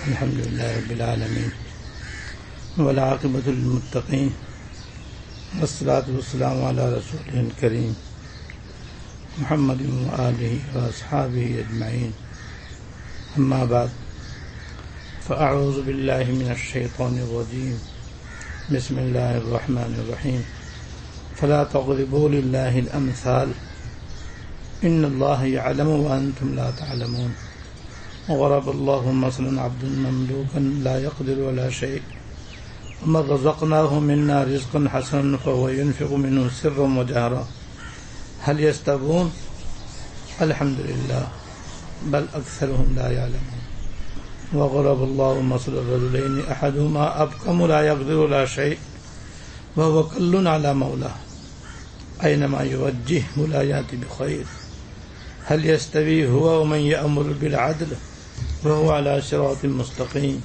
الحمد لله رب العالمين والعاقبة للمتقين والصلاة والسلام على رسوله الكريم محمد وآله وأصحابه أجمعين. أما بعد فأعوذ بالله من الشيطان الرجيم. بسم الله الرحمن الرحيم. فلا تضربوا لله الأمثال إن الله يعلم وأنتم لا تعلمون. وضرب الله مثلا عبدا مملوكا لا يقدر على شيء ومن رزقناه منا رزقا حسنا فهو ينفق منه سرا وجهرا هل يستوون الحمد لله بل أكثرهم لا يعلمون. وضرب الله مثل الرجلين أحدهما أبكم لا يقدر على شيء وهو كل على مولاه أينما يوجهه لا يأتي بخير هل يستوي هو ومن يأمر بالعدل وهو على صراط مستقيم.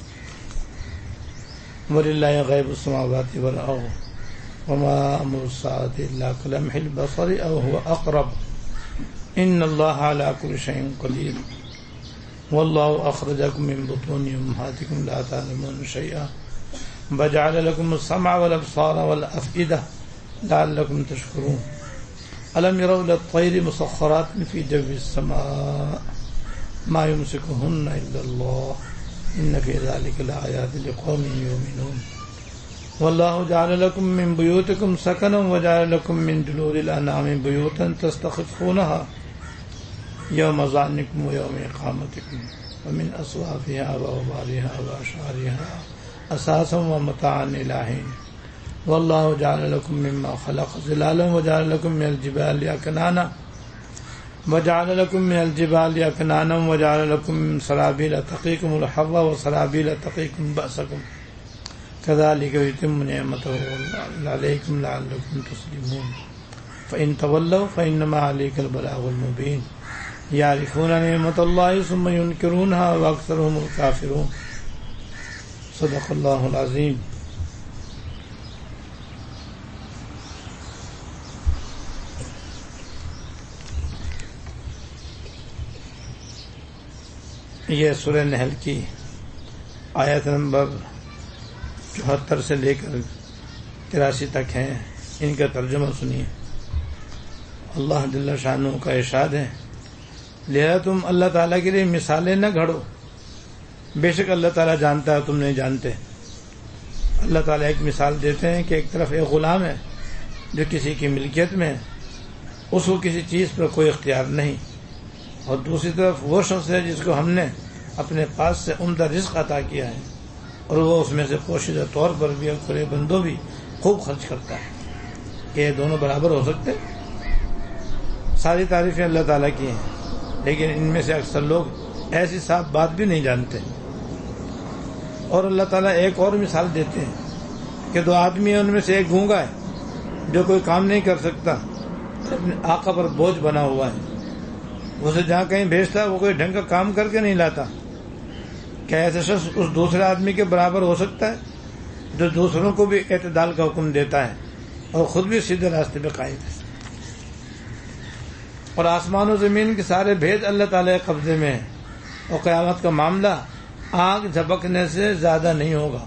ولله غيب السماوات والأرض وما أمر الساعة إلا كلمح البصر أو هو أقرب إن الله على كل شيء قدير. والله أخرجكم من بطون أمهاتكم لا تعلمون شيئا وجعل لكم السمع والأبصار والأفئدة لعلكم تشكرون. ألم يروا إلى الطير مسخرات في جو السماء ما يمسكهن إلا الله إن في ذلك لآيات لقوم يؤمنون. والله جعل لكم من بيوتكم سكنا وجعل لكم من جلود الأنعام بيوتا تستخفونها يوم ظعنكم ويوم إقامتكم ومن أصوافها وأوبارها وأشعارها أساسا ومتاعا إلى حين. والله جعل لكم مما خلق ظلالا وجعل لكم من الجبال أكنانا وجعل لكم سرابيل تقيكم الحر وسرابيل تقيكم بأسكم كذلك يتم نعمته عليكم لعلكم تسلمون. فإن تولوا فإنما عليك البلاغ المبين. يعرفون نعمة الله ثم ينكرونها وأكثرهم الكافرون. صدق الله العظيم. یہ سورہ نحل کی آیت نمبر 74 سے لے کر 83 تک ہیں. ان کا ترجمہ سنیے. اللہ جل شانہ کا ارشاد ہے لہذا تم اللہ تعالیٰ کے لیے مثالیں نہ گھڑو. بے شک اللہ تعالیٰ جانتا ہے تم نہیں جانتے. اللہ تعالیٰ ایک مثال دیتے ہیں کہ ایک طرف ایک غلام ہے جو کسی کی ملکیت میں ہے, اس کو کسی چیز پر کوئی اختیار نہیں, اور دوسری طرف وہ شخص ہے جس کو ہم نے اپنے پاس سے عمدہ رزق عطا کیا ہے اور وہ اس میں سے پوشیدہ طور پر بھی اور کھلے بندوں بھی خوب خرچ کرتا ہے. کہ یہ دونوں برابر ہو سکتے؟ ساری تعریفیں اللہ تعالیٰ کی ہیں, لیکن ان میں سے اکثر لوگ ایسی صاف بات بھی نہیں جانتے. اور اللہ تعالیٰ ایک اور مثال دیتے ہیں کہ 2 آدمی ہیں, ان میں سے ایک گونگا ہے جو کوئی کام نہیں کر سکتا, اپنے آقا پر بوجھ بنا ہوا ہے. اسے جہاں کہیں بھیجتا وہ کوئی ڈھنگ کا کام کر کے نہیں لاتا. کیا ایسا شخص اس دوسرے آدمی کے برابر ہو سکتا ہے جو دوسروں کو بھی اعتدال کا حکم دیتا ہے اور خود بھی سیدھے راستے پہ قائم ہے؟ اور آسمان و زمین کے سارے بھید اللہ تعالیٰ کے قبضے میں ہیں, اور قیامت کا معاملہ آگ جھپکنے سے زیادہ نہیں ہوگا.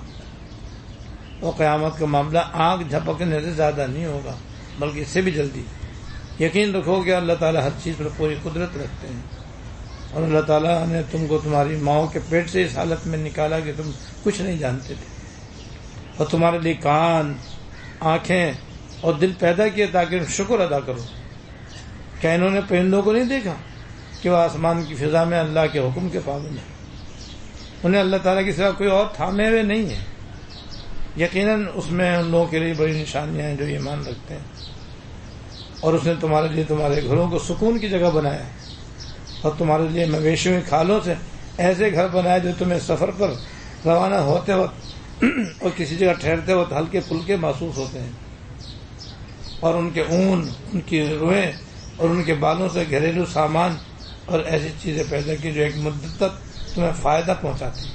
بلکہ اس سے بھی جلدی. یقین رکھو کہ اللہ تعالیٰ ہر چیز پر پوری قدرت رکھتے ہیں, اور اللہ تعالیٰ نے تم کو تمہاری ماؤں کے پیٹ سے اس حالت میں نکالا کہ تم کچھ نہیں جانتے تھے, اور تمہارے لیے کان, آنکھیں اور دل پیدا کیے تاکہ شکر ادا کرو. کیا انہوں نے پرندوں کو نہیں دیکھا کہ وہ آسمان کی فضا میں اللہ کے حکم کے پابند ہیں؟ انہیں اللہ تعالیٰ کی سوا کوئی اور تھامے ہوئے نہیں ہے. یقیناً اس میں ان لوگوں کے لیے بڑی نشانیاں ہیں جو ایمان رکھتے ہیں. اور اس نے تمہارے لیے تمہارے گھروں کو سکون کی جگہ بنایا, اور تمہارے لیے مویشیوں کی کھالوں سے ایسے گھر بنائے جو تمہیں سفر پر روانہ ہوتے وقت اور کسی جگہ ٹھہرتے وقت ہلکے پھلکے محسوس ہوتے ہیں. اور ان کے اون, ان کی روئیں اور ان کے بالوں سے گھریلو سامان اور ایسی چیزیں پیدا کی جو ایک مدت تک تمہیں فائدہ پہنچاتی.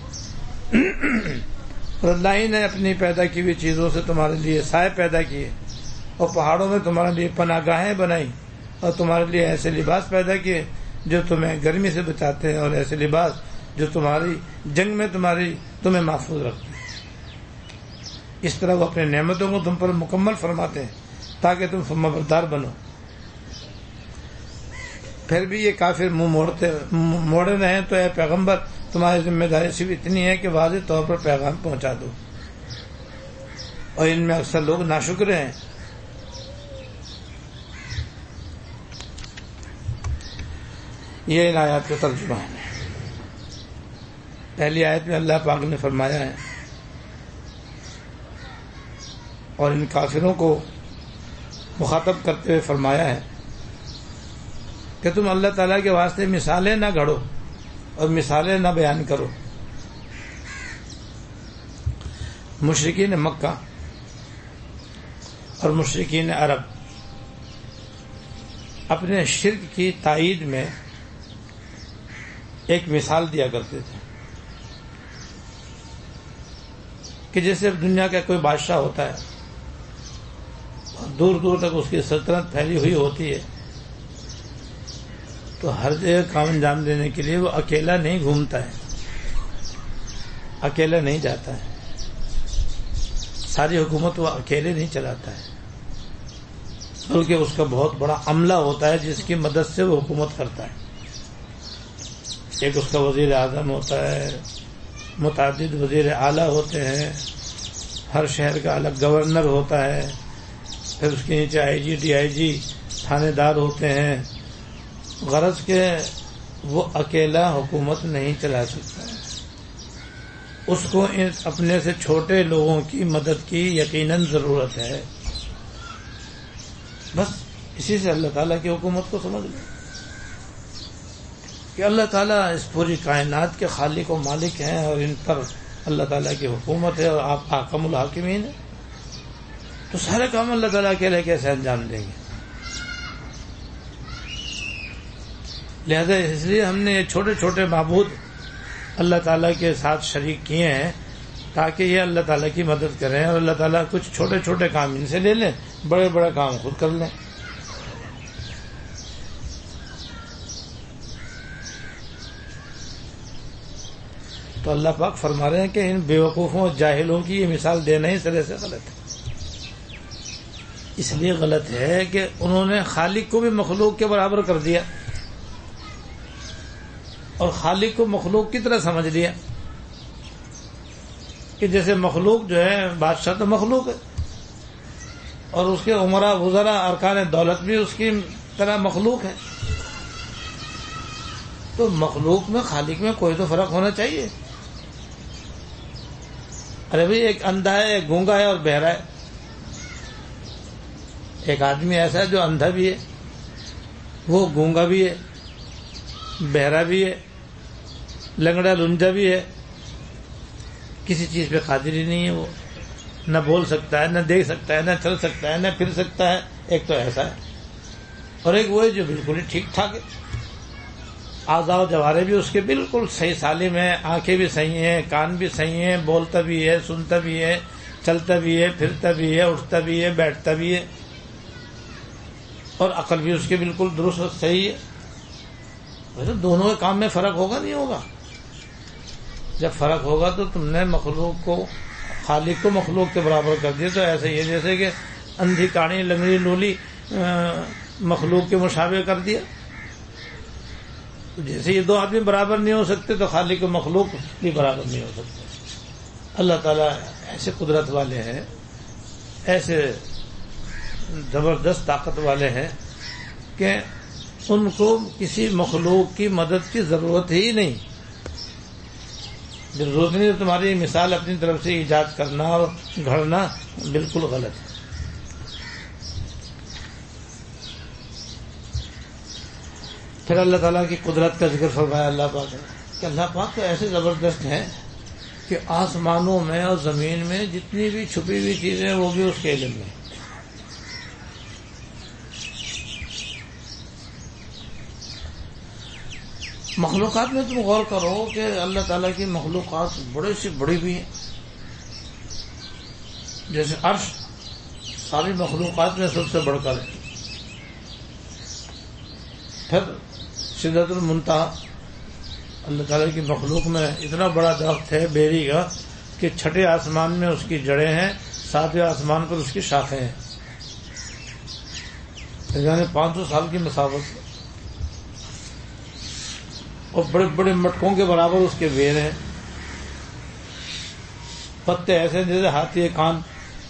اور اللہ ہی نے اپنی پیدا کی ہوئی چیزوں سے تمہارے لیے سائے پیدا کیے, اور پہاڑوں میں تمہارے لیے پناہ گاہیں بنائی, اور تمہارے لیے ایسے لباس پیدا کیے جو تمہیں گرمی سے بچاتے ہیں اور ایسے لباس جو تمہاری جنگ میں تمہیں محفوظ رکھتے ہیں. اس طرح وہ اپنے نعمتوں کو تم پر مکمل فرماتے ہیں تاکہ تم فرمانبردار بنو. پھر بھی یہ کافر منہ موڑے رہے تو اے پیغمبر تمہاری ذمہ داری صرف اتنی ہے کہ واضح طور پر پیغام پہنچا دو. اور ان میں اکثر لوگ ناشکر ہیں. یہ ان آیات کا ترجمہ ہے. پہلی آیت میں اللہ پاک نے فرمایا ہے اور ان کافروں کو مخاطب کرتے ہوئے فرمایا ہے کہ تم اللہ تعالیٰ کے واسطے مثالیں نہ گھڑو اور مثالیں نہ بیان کرو. مشرکین مکہ اور مشرکین عرب اپنے شرک کی تائید میں ایک مثال دیا کرتے تھے کہ جیسے دنیا کا کوئی بادشاہ ہوتا ہے اور دور دور تک اس کی سلطنت پھیلی ہوئی ہوتی ہے تو ہر جگہ کام انجام دینے کے لیے وہ اکیلا نہیں گھومتا ہے, اکیلا نہیں جاتا ہے, ساری حکومت وہ اکیلے نہیں چلاتا ہے بلکہ اس کا بہت بڑا عملہ ہوتا ہے جس کی مدد سے وہ حکومت کرتا ہے. ایک اس کا وزیر اعظم ہوتا ہے, متعدد وزیر اعلیٰ ہوتے ہیں, ہر شہر کا الگ گورنر ہوتا ہے, پھر اس کے نیچے آئی جی ڈی آئی جی تھانے دار ہوتے ہیں. غرض کہ وہ اکیلا حکومت نہیں چلا سکتا ہے, اس کو اپنے سے چھوٹے لوگوں کی مدد کی یقیناً ضرورت ہے. بس اسی سے اللہ تعالیٰ کی حکومت کو سمجھ لیں کہ اللہ تعالیٰ اس پوری کائنات کے خالق و مالک ہیں اور ان پر اللہ تعالیٰ کی حکومت ہے اور آپ حاکم الحاکمین ہیں, تو سارے کام اللہ تعالیٰ کے لیے کیسے انجام دیں گے. لہذا اس لیے ہم نے یہ چھوٹے چھوٹے معبود اللہ تعالیٰ کے ساتھ شریک کیے ہیں تاکہ یہ اللہ تعالیٰ کی مدد کریں اور اللہ تعالیٰ کچھ چھوٹے چھوٹے کام ان سے لے لیں, بڑے بڑے کام خود کر لیں. تو اللہ پاک فرما رہے ہیں کہ ان بیوقوفوں اور جاہلوں کی یہ مثال دینا ہی سرے سے غلط ہے. اس لیے غلط ہے کہ انہوں نے خالق کو بھی مخلوق کے برابر کر دیا اور خالق کو مخلوق کی طرح سمجھ لیا کہ جیسے مخلوق جو ہے بادشاہ تو مخلوق ہے اور اس کے عمرا وزراء ارکان دولت بھی اس کی طرح مخلوق ہے, تو مخلوق میں خالق میں کوئی تو فرق ہونا چاہیے. ارے بھائی ایک اندھا ہے, ایک گونگا ہے اور بہرا ہے. ایک آدمی ایسا ہے جو اندھا بھی ہے, وہ گونگا بھی ہے, بہرا بھی ہے, لنگڑا لنجا بھی ہے, کسی چیز پہ قادر ہی نہیں ہے. وہ نہ بول سکتا ہے, نہ دیکھ سکتا ہے, نہ چل سکتا ہے, نہ پھر سکتا ہے. ایک تو ایسا ہے اور ایک وہ ہے جو بالکل ہی ٹھیک ٹھاک ہے, اعضاء و جوارے بھی اس کے بالکل صحیح سالم ہیں, آنکھیں بھی صحیح ہیں, کان بھی صحیح ہیں, بولتا بھی ہے, سنتا بھی ہے, چلتا بھی ہے, پھرتا بھی ہے, اٹھتا بھی ہے, بیٹھتا بھی ہے, اور عقل بھی اس کے بالکل درست اور صحیح ہے. ویسے دونوں کے کام میں فرق ہوگا نہیں ہوگا؟ جب فرق ہوگا تو تم نے مخلوق کو خالق کو مخلوق کے برابر کر دیا. تو ایسے ہی جیسے کہ اندھی کاڑی لنگڑی لولی مخلوق کے مشابہ کر دیا. جیسے یہ دو آدمی برابر نہیں ہو سکتے تو خالق و مخلوق بھی برابر نہیں ہو سکتے. اللہ تعالیٰ ایسے قدرت والے ہیں, ایسے زبردست طاقت والے ہیں کہ ان کو کسی مخلوق کی مدد کی ضرورت ہی نہیں. ضرورت نہیں, تمہاری مثال اپنی طرف سے ایجاد کرنا اور گھڑنا بالکل غلط ہے. پھر اللہ تعالیٰ کی قدرت کا ذکر فرمایا اللہ پاک نے کہ اللہ پاک تو ایسے زبردست ہیں کہ آسمانوں میں اور زمین میں جتنی بھی چھپی ہوئی چیزیں ہیں وہ بھی اس کے علم میں. مخلوقات میں تم غور کرو کہ اللہ تعالیٰ کی مخلوقات بڑے سے بڑی بھی ہیں. جیسے عرش ساری مخلوقات میں سب سے بڑھ کر ہے. پھر سدرۃ المنتہا اللہ تعالیٰ کی مخلوق میں اتنا بڑا درخت ہے بیری کا کہ چھٹے آسمان میں اس کی جڑیں ہیں، ساتویں آسمان پر اس کی شاخیں ہیں، یعنی 500 سال کی مسافت، اور بڑے بڑے مٹکوں کے برابر اس کے ویر ہیں، پتے ایسے جیسے ہاتھی کان،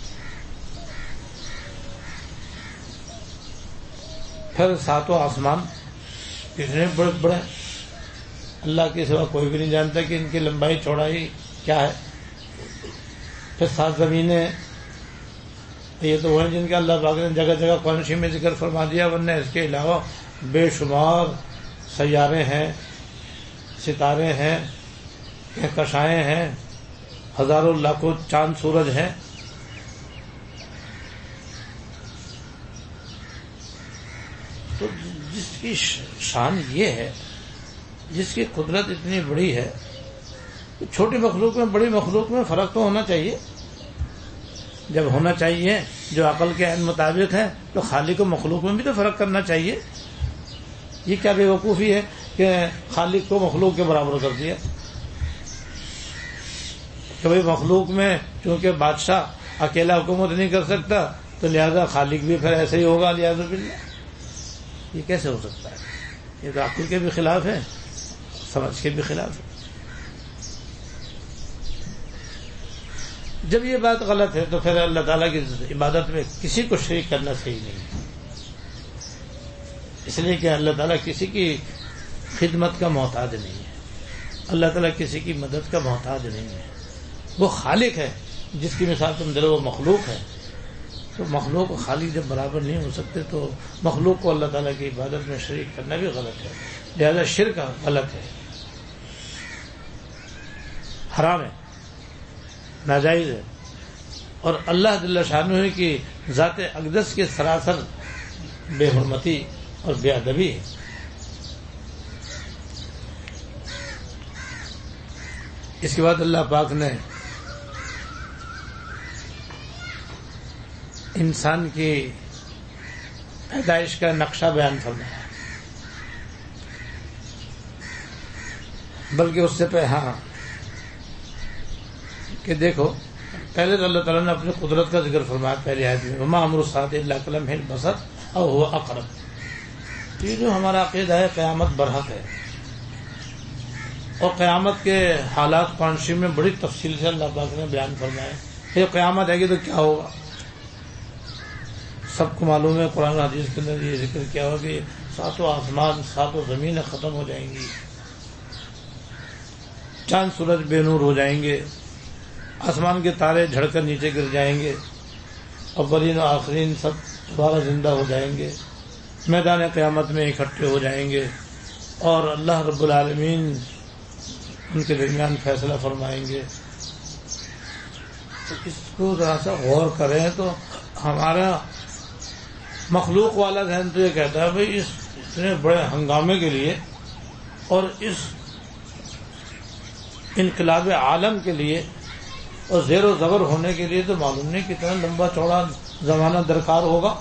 پھر ساتوں آسمان کتنے بڑے بڑے، اللہ کے سوا کوئی بھی نہیں جانتا کہ ان کی لمبائی چوڑائی کیا ہے، پھر 7 زمینیں، یہ تو وہ ہیں جن کا اللہ پاک نے جگہ جگہ قرآن شریف میں ذکر فرما دیا، ورنہ اس کے علاوہ بے شمار سیارے ہیں، ستارے ہیں، کہکشائیں ہیں، ہزاروں لاکھوں چاند سورج ہیں۔ تو جس کی شان یہ ہے، جس کی قدرت اتنی بڑی ہے، چھوٹی مخلوق میں بڑی مخلوق میں فرق تو ہونا چاہیے، جب ہونا چاہیے جو عقل کے عین مطابق ہے تو خالق و مخلوق میں بھی تو فرق کرنا چاہیے۔ یہ کیا بے وقوفی ہے کہ خالق کو مخلوق کے برابر کر دیا، کہ بھائی مخلوق میں چونکہ بادشاہ اکیلا حکومت نہیں کر سکتا تو لہذا خالق بھی پھر ایسے ہی ہوگا، لہذا باللہ۔ یہ کیسے ہو سکتا ہے؟ یہ تو عقل کے بھی خلاف ہے، سمجھ کے بھی خلاف ہے۔ جب یہ بات غلط ہے تو پھر اللہ تعالیٰ کی عبادت میں کسی کو شریک کرنا صحیح نہیں ہے، اس لیے کہ اللہ تعالیٰ کسی کی خدمت کا محتاج نہیں ہے، اللہ تعالیٰ کسی کی مدد کا محتاج نہیں ہے، وہ خالق ہے۔ جس کی مثال تم دے رہے وہ مخلوق ہے، تو مخلوق و خالق جب برابر نہیں ہو سکتے تو مخلوق کو اللہ تعالیٰ کی عبادت میں شریک کرنا بھی غلط ہے، لہذا شرک غلط ہے، حرام ہے، ناجائز ہے، اور اللہ جل شانہ کی ذات اقدس کے سراسر بے حرمتی اور بے ادبی ہے۔ اس کے بعد اللہ پاک نے انسان کی پیدائش کا نقشہ بیان فرمایا، بلکہ اس سے ہاں کہ دیکھو پہلے تو اللہ تعالیٰ نے اپنی قدرت کا ذکر فرمایا پہلی آیت میں، وما امر الساعۃ الا کلمح البصر او هو اقرب۔ یہ جو ہمارا عقیدہ ہے قیامت برحق ہے، اور قیامت کے حالات قرآن شریف میں بڑی تفصیل سے اللہ پاک نے بیان فرمایا۔ یہ قیامت ہے گی تو کیا ہوگا، سب کو معلوم ہے، قرآن حدیث کے اندر یہ ذکر کیا ہوگا کہ 7 آسمان 7 زمینیں ختم ہو جائیں گی، چاند سورج بے نور ہو جائیں گے، آسمان کے تارے جھڑ کر نیچے گر جائیں گے، اولین و آخرین سب دوبارہ زندہ ہو جائیں گے، میدان قیامت میں اکٹھے ہو جائیں گے، اور اللہ رب العالمین ان کے درمیان فیصلہ فرمائیں گے۔ تو اس کو ذرا سا غور کریں تو ہمارا مخلوق والا ذہن تو یہ کہتا ہے بھائی اس اتنے بڑے ہنگامے کے لیے اور اس انقلاب عالم کے لیے اور زیر و زبر ہونے کے لیے تو معلوم نہیں کتنا لمبا چوڑا زمانہ درکار ہوگا۔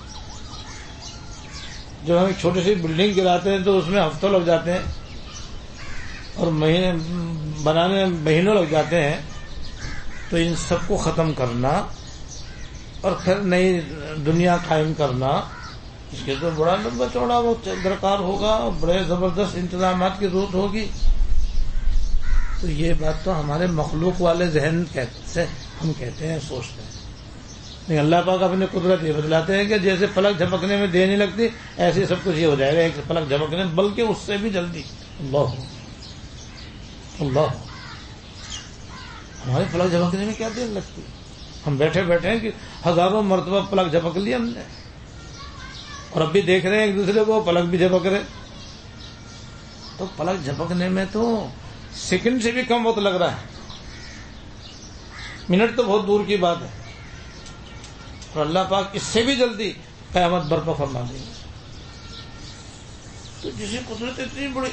جب ہم ایک چھوٹی سی بلڈنگ گراتے ہیں تو اس میں ہفتوں لگ جاتے ہیں اور مہینے بنانے میں مہینوں لگ جاتے ہیں، تو ان سب کو ختم کرنا اور پھر نئی دنیا قائم کرنا، اس کے تو بڑا لمبا چوڑا وہ درکار ہوگا، بڑے زبردست انتظامات کی ضرورت ہوگی۔ تو یہ بات تو ہمارے مخلوق والے ذہن سے ہم کہتے ہیں، سوچتے ہیں، لیکن اللہ پاک اپنی قدرت یہ بتلاتے ہیں کہ جیسے پلک جھپکنے میں دیر نہیں لگتی ایسے سب کچھ یہ ہو جائے گا ایک پلک جھپکنے، بلکہ اس سے بھی جلدی۔ اللہ اللہ، ہمارے پلک جھپکنے میں کیا دیر لگتی، ہم بیٹھے بیٹھے ہیں کہ ہزاروں مرتبہ پلک جھپک لی ہم نے، اور اب بھی دیکھ رہے ہیں ایک دوسرے کو، پلک بھی جھپک رہے۔ تو پلک جھپکنے میں تو سیکنڈ سے بھی کم وقت لگ رہا ہے، منٹ تو بہت دور کی بات ہے، اور اللہ پاک اس سے بھی جلدی قیامت برپا فرما دیں گے۔ تو جسے قدرت اتنی بڑی،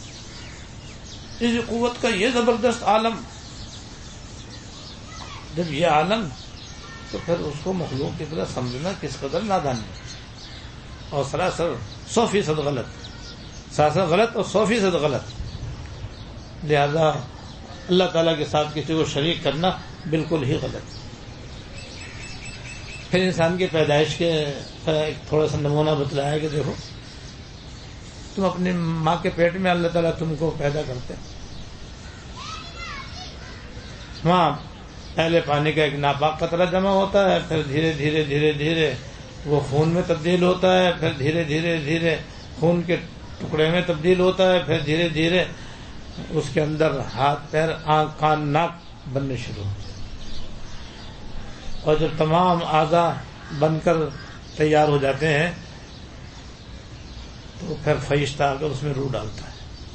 اس قوت کا یہ زبردست عالم، جب یہ عالم، تو پھر اس کو مخلوق کی طرح سمجھنا کس قدر نادانی ہے، اور سراسر 100% غلط، سراسر غلط اور 100% غلط۔ لہذا اللہ تعالیٰ کے ساتھ کسی کو شریک کرنا بالکل ہی غلط. پھر انسان کی پیدائش کے تھوڑا سا نمونہ بتلایا کہ دیکھو تم اپنی ماں کے پیٹ میں اللہ تعالیٰ تم کو پیدا کرتے ہیں. وہاں پہلے پانی کا ایک ناپاک قطرہ جمع ہوتا ہے، پھر دھیرے دھیرے دھیرے دھیرے وہ خون میں تبدیل ہوتا ہے، پھر دھیرے دھیرے دھیرے خون کے ٹکڑے میں تبدیل ہوتا ہے، پھر دھیرے دھیرے اس کے اندر ہاتھ پیر آنکھ کان ناک بننے شروع ہوتے ہیں. اور جب تمام اعضاء بن کر تیار ہو جاتے ہیں تو پھر فرشتہ آ کر اس میں روح ڈالتا ہے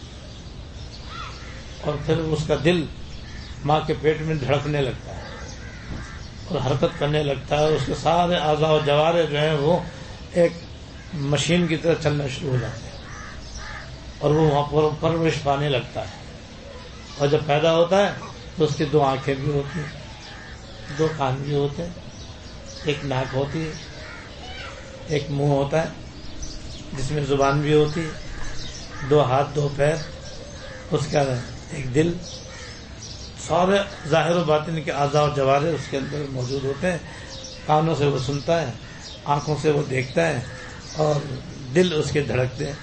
اور پھر اس کا دل ماں کے پیٹ میں دھڑکنے لگتا ہے اور حرکت کرنے لگتا ہے. اس کے سارے اعضاء و جوارے جو ہیں وہ ایک مشین کی طرح چلنا شروع ہو جاتے ہیں اور وہ وہاں پر پرورش پانے لگتا ہے. اور جب پیدا ہوتا ہے تو اس کی 2 آنکھیں بھی ہوتی ہیں، 2 کان بھی ہوتے ہیں، ایک ناک ہوتی ہے، ایک منہ ہوتا ہے جس میں زبان بھی ہوتی ہے، 2 ہاتھ 2 پیر، اس کا ایک دل، سارے ظاہر و باطن کے اعضاء و جوارے اس کے اندر موجود ہوتے ہیں. کانوں سے وہ سنتا ہے، آنکھوں سے وہ دیکھتا ہے اور دل اس کے دھڑکتے ہیں.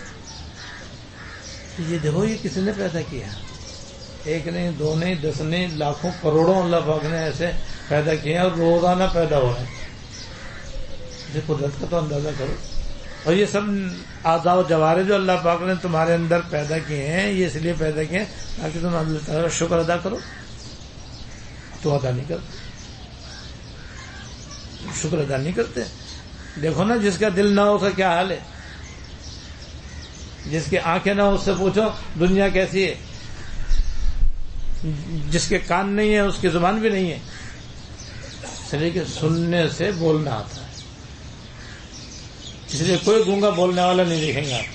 یہ دیکھو یہ کسی نے پیدا کیا، 1 نہیں 2 نہیں 10 نہیں لاکھوں کروڑوں اللہ پاک نے ایسے پیدا کیے ہیں اور روزانہ پیدا ہو رہے ہیں. یہ قدرت کا تو اندازہ کرو. اور یہ سب اعضاء و جوارے جو اللہ پاک نے تمہارے اندر پیدا کیے ہیں یہ اس لیے پیدا کیے ہیں تاکہ تم اللہ تعالیٰ کا شکر ادا کرو. تو ادا نہیں کرتے، شکر ادا نہیں کرتے. دیکھو نا جس کا دل نہ ہو اس کا کیا حال ہے، جس کی آنکھیں نہ ہو اس سے پوچھو دنیا کیسی ہے، جس کے کان نہیں ہے اس کی زبان بھی نہیں ہے. اس لیے کہ سننے سے بولنا آتا ہے، اس لیے کوئی گونگا بولنے والا نہیں دیکھیں گے آپ.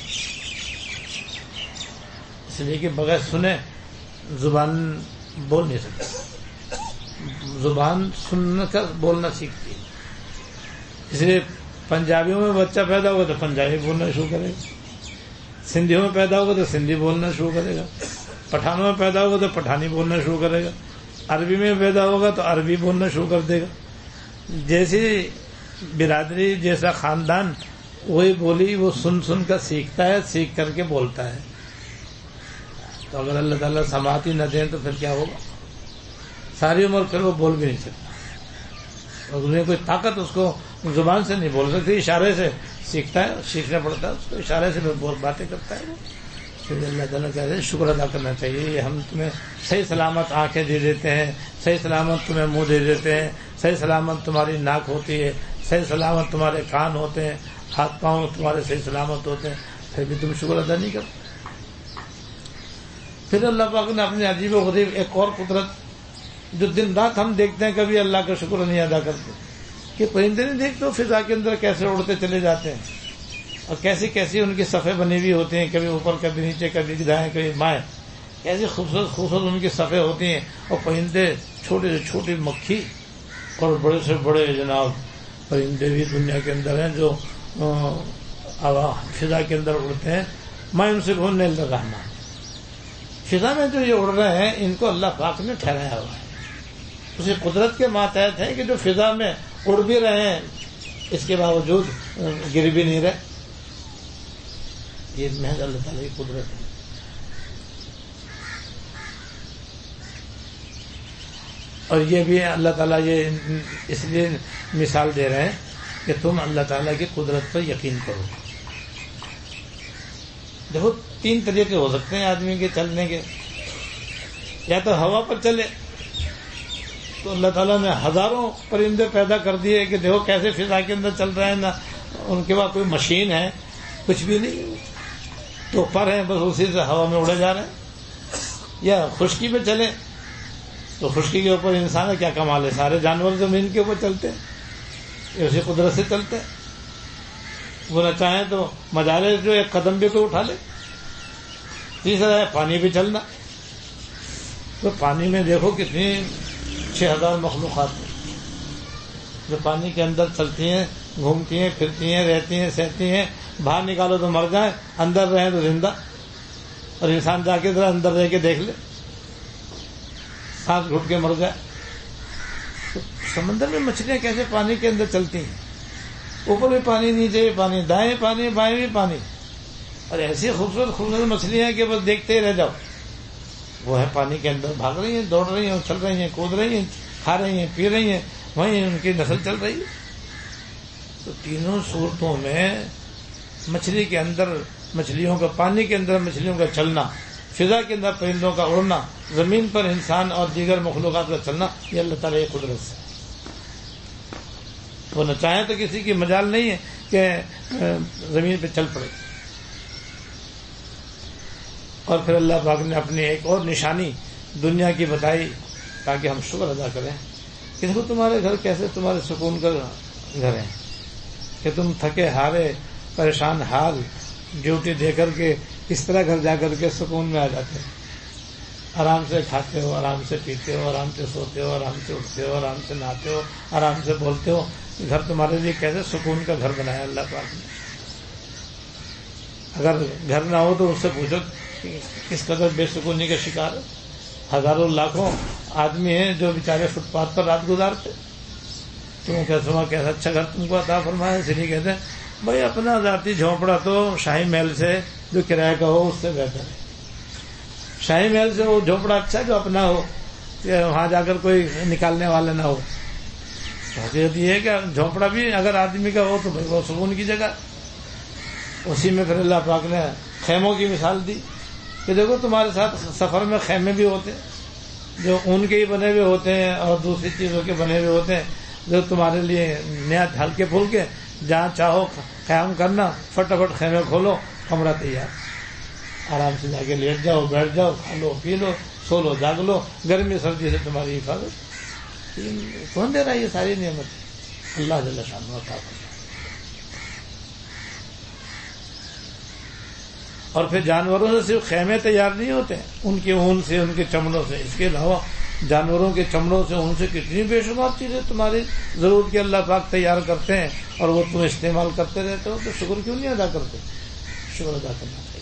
اس لیے کہ بغیر سنے زبان بول نہیں سکتی، زبان سن کر بولنا سیکھتی ہے. اس لیے پنجابیوں میں بچہ پیدا ہوگا تو پنجابی بولنا شروع کرے گا، سندھیوں میں پیدا ہوگا تو سندھی بولنا شروع کرے گا، پٹھانوں میں پیدا ہوگا تو پٹھانی بولنا شروع کرے گا، عربی میں پیدا ہوگا تو عربی بولنا شروع کر دے گا. جیسی برادری جیسا خاندان وہی بولی وہ سن سن کر سیکھتا ہے، سیکھ کر کے بولتا ہے. تو اگر اللہ تعالیٰ سماعت ہی نہ دیں تو پھر کیا ہوگا؟ ساری عمر پھر وہ بول بھی نہیں سکتا اور انہیں کوئی طاقت اس کو زبان سے نہیں بول سکتی، اشارے سے سیکھتا ہے، سیکھنا پڑتا ہے اس کو، اشارے سے باتیں کرتا ہے. وہ پھر اللہ تعالیٰ کہتے ہیں شکر ادا کرنا چاہیے. ہم تمہیں صحیح سلامت آنکھیں دے دیتے ہیں، صحیح سلامت تمہیں منہ دے دیتے ہیں، صحیح سلامت تمہاری ناک ہوتی ہے، صحیح سلامت تمہارے کان ہوتے ہیں، ہاتھ پاؤں تمہارے صحیح سلامت ہوتے ہیں، پھر بھی تم شکر ادا نہیں کرتے. پھر اللہ پاک نے اپنی عجیب و غریب ایک اور قدرت جو دن رات ہم دیکھتے ہیں کبھی اللہ کا شکر نہیں ادا کرتے کہ پرندے نہیں دیکھتے فضا کے اندر کیسے اڑتے چلے جاتے ہیں اور کیسی کیسی ان کی صفحے بنی ہوئی ہوتی ہیں، کبھی اوپر کبھی نیچے کبھی دائیں کبھی بائیں، کیسی خوبصورت خوبصورت ان کی صفحے ہوتی ہیں. اور پرندے چھوٹے سے چھوٹی مکھی اور بڑے سے بڑے جناب پرندے بھی دنیا کے اندر ہیں جو فضا کے اندر اڑتے ہیں. میں ان سے بولنے الرحمن، فضا میں جو یہ اڑ رہے ہیں ان کو اللہ پاک نے ٹھہرایا ہوا ہے، اسی قدرت کے ماتحت ہیں کہ جو فضا میں اڑ بھی رہے ہیں اس کے باوجود گر بھی نہیں رہے. یہ محض اللہ تعالیٰ کی قدرت ہے. اور یہ بھی اللہ تعالیٰ یہ اس لیے مثال دے رہے ہیں کہ تم اللہ تعالیٰ کی قدرت پر یقین کرو. دیکھو 3 طریقے ہو سکتے ہیں آدمی کے چلنے کے، یا تو ہوا پر چلے تو اللہ تعالیٰ نے ہزاروں پرندے پیدا کر دیے کہ دیکھو کیسے فضا کے اندر چل رہے ہیں، نہ ان کے پاس کوئی مشین ہے کچھ بھی نہیں، تو پر ہیں بس اسی سے ہوا میں اڑے جا رہے ہیں. یا خشکی پہ چلے تو خشکی کے اوپر انسان کا کیا کمال ہے، سارے جانور زمین کے اوپر چلتے ہیں، یہ اسی قدرت سے چلتے ہیں. وہ نہ چاہیں تو مجالے جو ایک قدم بھی کوئی اٹھا لے. تیسرا ہے پانی پہ چلنا، تو پانی میں دیکھو کتنی 6000 مخلوقات ہیں جو پانی کے اندر چلتی ہیں، گھومتی ہیں، پھرتی ہیں، رہتی ہیں، سہتی ہیں. باہر نکالو تو مر جائیں، اندر رہیں تو زندہ. اور انسان جا کے ذرا اندر رہ کے دیکھ لے سانس گھٹ کے مر جائے. تو سمندر میں مچھلیاں کیسے پانی کے اندر چلتی ہیں؟ اوپر بھی پانی، نیچے بھی پانی، دائیں پانی بائیں بھی پانی، اور ایسی خوبصورت خوبصورت مچھلیاں ہیں کہ بس دیکھتے ہی رہ جاؤ. وہ ہے پانی کے اندر، بھاگ رہی ہیں، دوڑ رہی ہیں، چل رہی ہیں، کود رہی ہیں، کھا رہی ہیں، پی رہی ہیں، وہیں ان کی نسل چل رہی ہے. تو تینوں صورتوں میں مچھلی کے اندر مچھلیوں کا، پانی کے اندر مچھلیوں کا چلنا، فضا کے اندر پرندوں کا اڑنا، زمین پر انسان اور دیگر مخلوقات کا چلنا، یہ اللہ تعالیٰ کی قدرت سے. وہ نہ چاہیں تو کسی کی مجال نہیں ہے کہ زمین پہ چل پڑے. اور پھر اللہ پاک نے اپنی ایک اور نشانی دنیا کی بتائی تاکہ ہم شکر ادا کریں کہ دیکھو تمہارے گھر کیسے تمہارے سکون کا گھر ہے، کہ تم تھکے ہارے پریشان حال ڈیوٹی دے کر کے اس طرح گھر جا کر کے سکون میں آ جاتے ہو. آرام سے کھاتے ہو، آرام سے پیتے ہو، آرام سے سوتے ہو، آرام سے اٹھتے ہو، آرام سے نہاتے ہو، آرام سے بولتے ہو. گھر تمہارے لیے کیسے سکون کا گھر بنایا اللہ پاک نے. اگر گھر نہ ہو تو اس سے پوچھو کس قدر بے سکونی کا شکار ہے. ہزاروں لاکھوں آدمی ہیں جو بیچارے فٹ پاتھ پر رات گزارتے. تم کیسا اچھا گھر تم کو عطا فرمایا. اس لیے کہتے ہیں بھائی اپنا ذاتی جھونپڑا تو شاہی محل سے جو کرایہ کا ہو اس سے بہتر ہے. شاہی محل سے وہ جھونپڑا اچھا جو اپنا ہو، کہ وہاں جا کر کوئی نکالنے والا نہ ہو. حقیقت یہ ہے کہ جھونپڑا بھی اگر آدمی کا ہو تو بھائی وہ سکون کی جگہ. اسی میں پھر اللہ پاک نے خیموں کی مثال دی کہ دیکھو تمہارے ساتھ سفر میں خیمے بھی ہوتے ہیں جو اون کے ہی بنے ہوئے ہوتے ہیں اور دوسری چیزوں کے بنے ہوئے ہوتے ہیں، جو تمہارے لیے نیا ہلکے پھلکے، جہاں چاہو قیام کرنا، فٹافٹ خیمے کھولو، کمرہ تیار، آرام سے جا کے لیٹ جاؤ، بیٹھ جاؤ، کھا لو، پی لو، سو لو، جاگ لو. گرمی سردی سے تمہاری حفاظت. کون دے رہا ہے یہ ساری نعمت؟ اللہ جل شانہ عطا فرماتا. اور پھر جانوروں سے صرف خیمے تیار نہیں ہوتے، ان کے اون سے، ان کے چمڑوں سے. اس کے علاوہ جانوروں کے چمڑوں سے، ان سے کتنی بے شمار چیزیں تمہاری ضرورت کے اللہ پاک تیار کرتے ہیں اور وہ تم استعمال کرتے رہتے ہو. تو شکر کیوں نہیں ادا کرتے؟ شکر ادا کرنا چاہیے.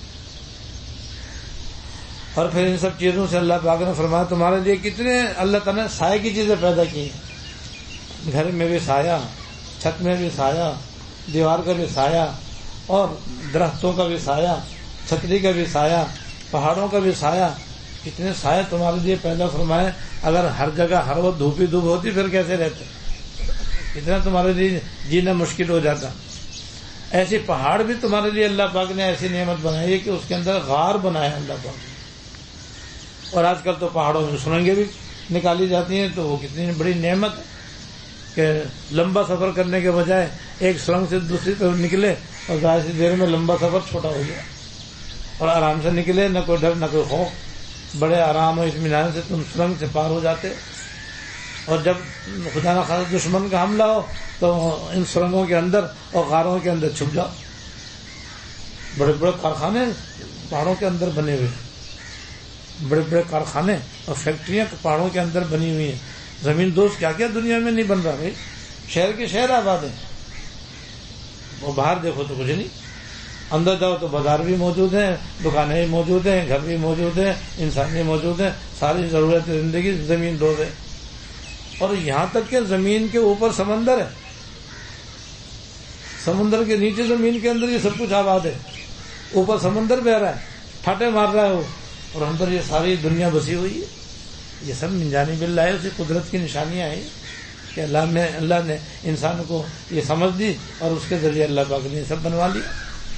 اور پھر ان سب چیزوں سے اللہ پاک نے فرمایا تمہارے لیے کتنے اللہ تعالیٰ نے سائے کی چیزیں پیدا کی ہیں. گھر میں بھی سایہ، چھت میں بھی سایہ، دیوار کا بھی سایہ، اور درختوں کا بھی سایہ، چھتری کا بھی سایہ، پہاڑوں کا بھی سایہ. کتنے سایہ تمہارے لیے پیدا فرمائے. اگر ہر جگہ ہر وقت دھوپی دھوپ ہوتی پھر کیسے رہتے؟ اتنا تمہارے لیے جینا مشکل ہو جاتا. ایسے پہاڑ بھی تمہارے لیے اللہ پاک نے ایسی نعمت بنائی ہے کہ اس کے اندر غار بنایا اللہ پاک نے. اور آج کل تو پہاڑوں میں سرنگیں بھی نکالی جاتی ہیں، تو وہ کتنی بڑی نعمت ہے کہ لمبا سفر کرنے کے بجائے ایک سرنگ سے دوسری طرف نکلے اور ظاہر سی دیر میں لمبا سفر چھوٹا ہو گیا اور آرام سے نکلے، نہ کوئی ڈر نہ کوئی خوف. بڑے آرام اور اطمینان سے تم سرنگ سے پار ہو جاتے. اور جب خدا نہ خاص دشمن کا حملہ ہو تو ان سرنگوں کے اندر اور غاروں کے اندر چھپ جاؤ. بڑے بڑے کارخانے پہاڑوں کے اندر بنے ہوئے، بڑے بڑے کارخانے اور فیکٹریاں پہاڑوں کے اندر بنی ہوئی ہیں. زمین دوست کیا کیا دنیا میں نہیں بن رہا بھائی. شہر کے شہر آباد ہیں. وہ باہر دیکھو تو کچھ نہیں، اندر جاؤ تو بازار بھی موجود ہیں، دکانیں بھی موجود ہیں، گھر بھی موجود ہیں، انسان بھی موجود ہیں. ساری ضرورت زندگی زمین دوز ہے. اور یہاں تک کہ زمین کے اوپر سمندر ہے، سمندر کے نیچے زمین کے اندر یہ سب کچھ آباد ہے. اوپر سمندر بہ رہا ہے، ٹھاٹے مار رہا ہے وہ، اور اندر یہ ساری دنیا بسی ہوئی ہے. یہ سب من جانب اللہ ہے، اسی قدرت کی نشانیاں ہیں کہ اللہ نے انسان کو یہ سمجھ دی اور اس کے ذریعے اللہ پاک نے یہ سب بنوا لیا.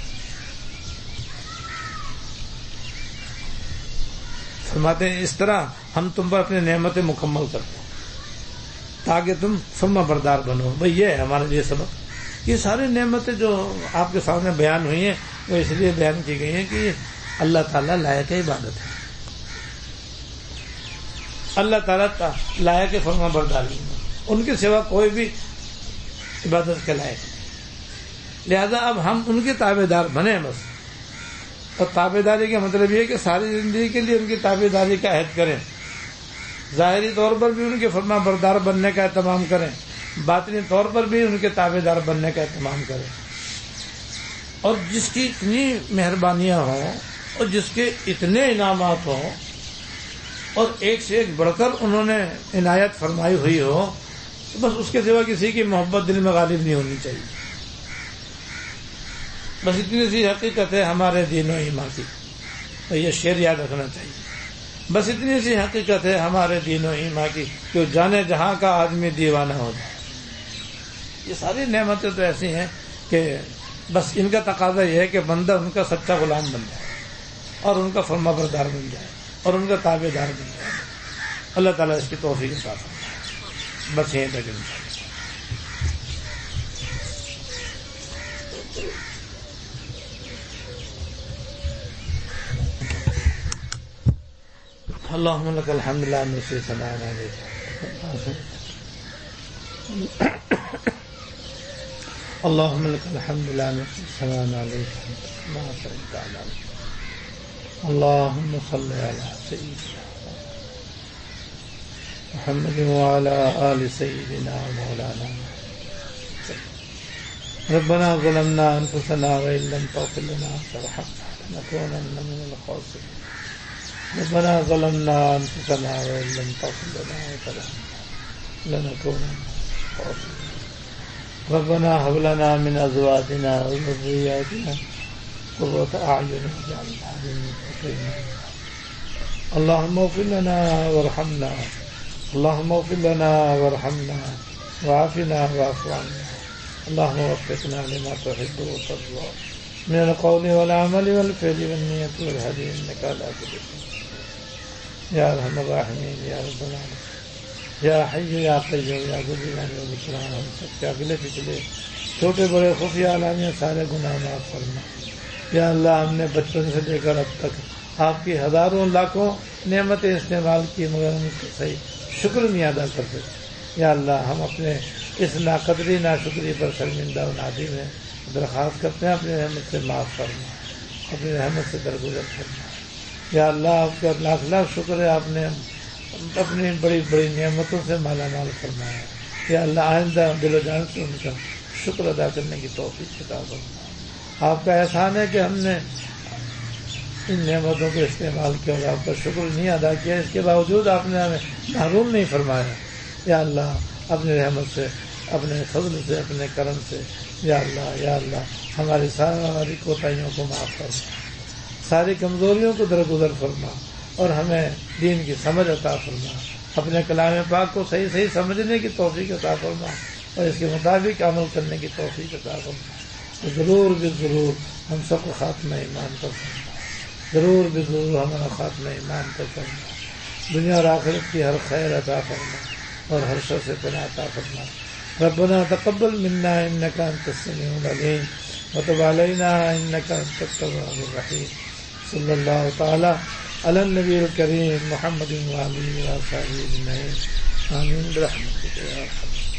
فرماتے ہیں اس طرح ہم تم پر اپنی نعمتیں مکمل کرتے ہیں تاکہ تم فرما بردار بنو. بھئی یہ ہے ہمارے لیے سبق. یہ ساری نعمتیں جو آپ کے سامنے بیان ہوئی ہیں وہ اس لیے بیان کی گئی ہیں کہ اللہ تعالیٰ لائق عبادت ہے. اللہ تعالیٰ لائق فرما برداری، ان کے سوا کوئی بھی عبادت کے لائق نہیں. لہذا اب ہم ان کے تابع دار بنے بس. اور تابع داری کا مطلب یہ ہے کہ ساری زندگی کے لیے ان کی تابع داری کا عہد کریں. ظاہری طور پر بھی ان کے فرما بردار بننے کا اہتمام کریں، باطنی طور پر بھی ان کے تابع دار بننے کا اہتمام کریں. اور جس کی اتنی مہربانیاں ہوں اور جس کے اتنے انعامات ہوں اور ایک سے ایک بڑھ کر انہوں نے عنایت فرمائی ہوئی ہو، تو بس اس کے سوا کسی کی محبت دل میں غالب نہیں ہونی چاہیے. بس اتنی سی حقیقت ہے ہمارے دین و ایمان کی، تو یہ شعر یاد رکھنا چاہیے. بس اتنی سی حقیقت ہے ہمارے دین و ایمان کی کہ جانے جہاں کا آدمی دیوانہ ہو جائے. یہ ساری نعمتیں تو ایسی ہیں کہ بس ان کا تقاضا یہ ہے کہ بندہ ان کا سچا غلام بن جائے اور ان کا فرما بردار بن جائے اور ان کا تابع دار بن جائے. اللہ تعالیٰ اس کی توفیق عطا فرمائے. بس یہیں تک انشاءاللہ. اللهم لك الحمد لا نحصي ثناء عليك اللهم لك الحمد لا نحصي ثناء عليك ما أثنيت على نفسك. اللهم صل على سيدنا محمد وعلى آل سيدنا مولانا. ربنا ظلمنا أنفسنا وإن لم تغفر لنا وترحمنا لنكونن من الخاسرين. ربنا ظلمنا أنفسنا وإن لم تغفر لنا وترحمنا لنكونن من الخاسرين. ربنا هب لنا من أزواجنا وذرياتنا قرة أعين واجعلنا للمتقين إماما. اللهم اغفر لنا وارحمنا، اللهم اغفر لنا وارحمنا وعافنا واعف عنا. اللهم وفقنا لما تحب وترضى من القول والعمل والفعل والنية والهدي إنك على كل شيء يا أرحم الراحمين يا رب العالمين یا حی یا قیوم یا ذو الجلال والاکرام. ہم سب کے اگلے پچھلے چھوٹے بڑے خفیہ عالمیہ سارے گناہ معاف فرما. یا اللہ ہم نے بچپن سے لے کر اب تک آپ کی ہزاروں لاکھوں نعمتیں استعمال کی مگر ہم کا صحیح شکر نہیں ادا کر سکتے. یا اللہ ہم اپنے اس ناقدری ناشکری پر شرمندہ و نادم ہیں. درخواست کرتے ہیں اپنی رحمت سے معاف فرما، اپنی رحمت سے درگزر فرما. یا اللہ آپ کا لاکھ لاکھ شکر ہے، آپ نے اپنی بڑی بڑی نعمتوں سے مالا مال فرمایا. یا اللہ آئندہ دل و جان سے ان کا شکر ادا کرنے کی توفیق عطا فرما. آپ کا احسان ہے کہ ہم نے ان نعمتوں کو استعمال کیا اور آپ کا شکر نہیں ادا کیا، اس کے باوجود آپ نے ہمیں محروم نہیں فرمایا. یا اللہ اپنی رحمت سے، اپنے فضل سے، اپنے کرم سے یا اللہ ہماری کوتاہیوں کو معاف فرما، ساری کمزوریوں کو درگزر فرما اور ہمیں دین کی سمجھ عطا فرما. اپنے کلام پاک کو صحیح صحیح سمجھنے کی توفیق عطا فرما اور اس کے مطابق عمل کرنے کی توفیق عطا فرما. ضرور ضرور ہم سب کو خاتمہ ایمان پر فرما. ضرور ضرور ہمارا خاتمہ ایمان پر فرما. دنیا اور آخرت کی ہر خیر عطا فرما اور ہر شر سے پناہ عطا فرما. ربنا تقبل منا انك انت السميع العليم وتب علينا انك انت التواب الرحيم. صلی اللہ تعالی علی النبی الکریم محمد وآلہ وصحبہ اجمعین. آمین برحمتک یا ارحم.